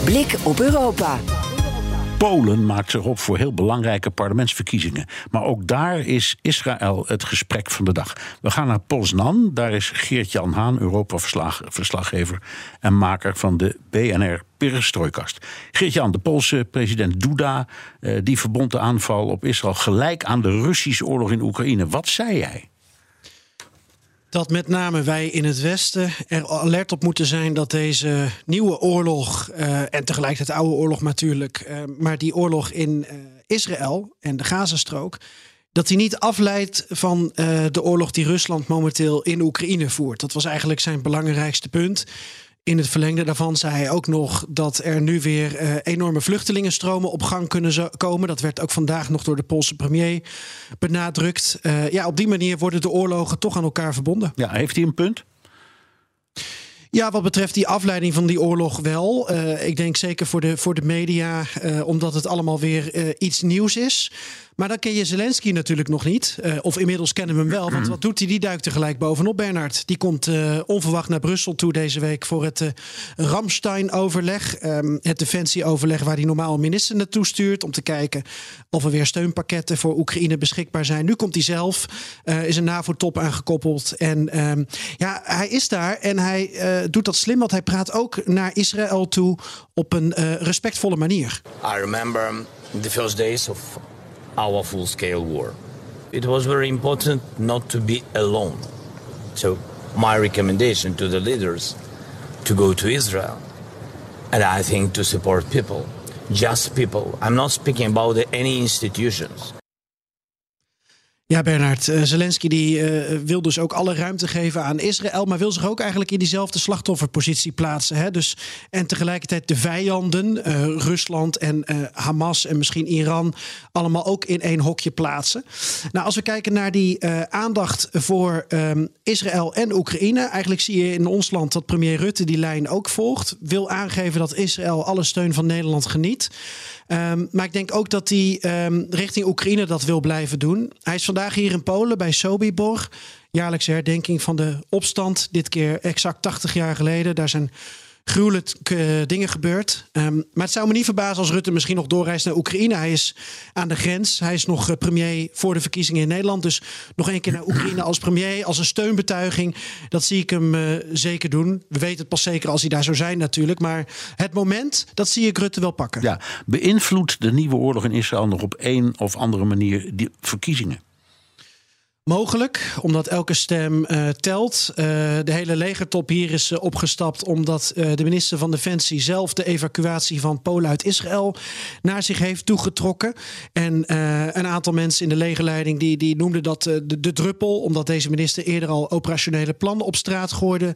Blik op Europa. Polen maakt zich op voor heel belangrijke parlementsverkiezingen. Maar ook daar is Israël het gesprek van de dag. We gaan naar Poznan. Daar is Geert-Jan Haan, Europa-verslaggever en maker van de BNR Perestrojkast. Geert-Jan, de Poolse president Duda, die verbond de aanval op Israël gelijk aan de Russische oorlog in Oekraïne. Wat zei jij? Dat met name wij in het Westen er alert op moeten zijn dat deze nieuwe oorlog, en tegelijkertijd de oude oorlog natuurlijk, maar die oorlog in Israël en de Gazastrook, dat die niet afleidt van de oorlog die Rusland momenteel in Oekraïne voert. Dat was eigenlijk zijn belangrijkste punt. In het verlengde daarvan zei hij ook nog dat er nu weer enorme vluchtelingenstromen op gang kunnen komen. Dat werd ook vandaag nog door de Poolse premier benadrukt. Op die manier worden de oorlogen toch aan elkaar verbonden. Ja, heeft hij een punt? Ja, wat betreft die afleiding van die oorlog wel. Ik denk zeker voor de media, omdat het allemaal weer iets nieuws is. Maar dan ken je Zelensky natuurlijk nog niet. Of inmiddels kennen we hem wel. Want wat doet hij? Die duikt er gelijk bovenop, Bernard. Die komt onverwacht naar Brussel toe deze week voor het Ramstein-overleg. Het defensieoverleg waar hij normaal een minister naartoe stuurt. Om te kijken of er weer steunpakketten voor Oekraïne beschikbaar zijn. Nu komt hij zelf. Is een NAVO-top aangekoppeld. En hij is daar. En hij doet dat slim. Want hij praat ook naar Israël toe op een respectvolle manier. I remember the first days of our full-scale war. It was very important not to be alone. So my recommendation to the leaders to go to Israel. And I think to support people, just people. I'm not speaking about any institutions. Ja, Bernard, Zelensky die wil dus ook alle ruimte geven aan Israël, maar wil zich ook eigenlijk in diezelfde slachtofferpositie plaatsen. Hè? Dus, en tegelijkertijd de vijanden, Rusland en Hamas en misschien Iran, allemaal ook in één hokje plaatsen. Nou, als we kijken naar die aandacht voor Israël en Oekraïne, eigenlijk zie je in ons land dat premier Rutte die lijn ook volgt. Wil aangeven dat Israël alle steun van Nederland geniet. Maar ik denk ook dat hij richting Oekraïne dat wil blijven doen. Hij is vandaag hier in Polen bij Sobibor. Jaarlijkse herdenking van de opstand. Dit keer exact 80 jaar geleden. Daar zijn gruwelijke dingen gebeurd. Maar het zou me niet verbazen als Rutte misschien nog doorreist naar Oekraïne. Hij is aan de grens. Hij is nog premier voor de verkiezingen in Nederland. Dus nog één keer naar Oekraïne als premier, als een steunbetuiging. Dat zie ik hem zeker doen. We weten het pas zeker als hij daar zou zijn natuurlijk. Maar het moment, dat zie ik Rutte wel pakken. Ja, beïnvloedt de nieuwe oorlog in Israël nog op een of andere manier die verkiezingen? Mogelijk, omdat elke stem telt. De hele legertop hier is opgestapt omdat de minister van Defensie zelf de evacuatie van Polen uit Israël naar zich heeft toegetrokken. En een aantal mensen in de legerleiding die noemden dat de druppel, omdat deze minister eerder al operationele plannen op straat gooide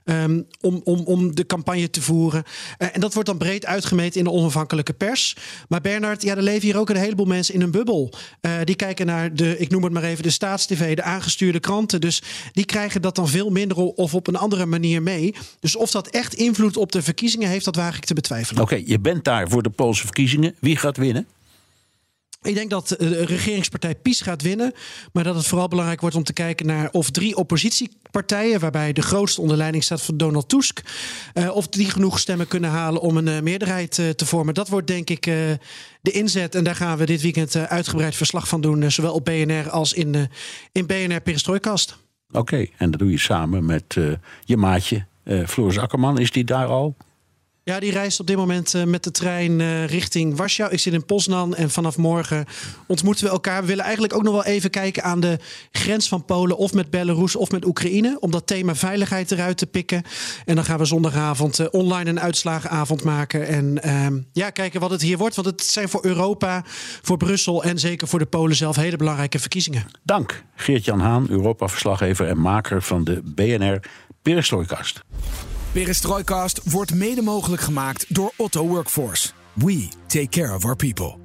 om de campagne te voeren. En dat wordt dan breed uitgemeten in de onafhankelijke pers. Maar Bernard, er leven hier ook een heleboel mensen in een bubbel. Die kijken naar ik noem het maar even, de staatstv, de aangestuurde kranten. Dus die krijgen dat dan veel minder of op een andere manier mee. Dus of dat echt invloed op de verkiezingen heeft, dat waag ik te betwijfelen. Oké, je bent daar voor de Poolse verkiezingen. Wie gaat winnen? Ik denk dat de regeringspartij PiS gaat winnen. Maar dat het vooral belangrijk wordt om te kijken naar of 3 oppositiepartijen, waarbij de grootste onder leiding staat van Donald Tusk, of die genoeg stemmen kunnen halen om een meerderheid te vormen. Dat wordt denk ik de inzet. En daar gaan we dit weekend uitgebreid verslag van doen. Zowel op BNR als in BNR Perestrojkast. Oké, en dat doe je samen met je maatje Floris Akkerman. Is die daar al? Ja, die reist op dit moment met de trein richting Warschau. Ik zit in Poznan en vanaf morgen ontmoeten we elkaar. We willen eigenlijk ook nog wel even kijken aan de grens van Polen, of met Belarus of met Oekraïne, om dat thema veiligheid eruit te pikken. En dan gaan we zondagavond online een uitslagenavond maken. En kijken wat het hier wordt. Want het zijn voor Europa, voor Brussel en zeker voor de Polen zelf hele belangrijke verkiezingen. Dank, Geert-Jan Haan, Europa-verslaggever en maker van de BNR Perestrojkast. Perestrojkast wordt mede mogelijk gemaakt door Otto Workforce. We take care of our people.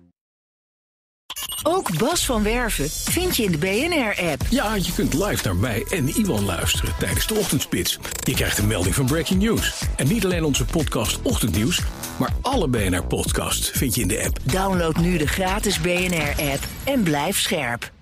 Ook Bas van Werven vind je in de BNR-app. Ja, je kunt live naar mij en Iwan luisteren tijdens de ochtendspits. Je krijgt een melding van Breaking News. En niet alleen onze podcast Ochtendnieuws, maar alle BNR-podcasts vind je in de app. Download nu de gratis BNR-app en blijf scherp.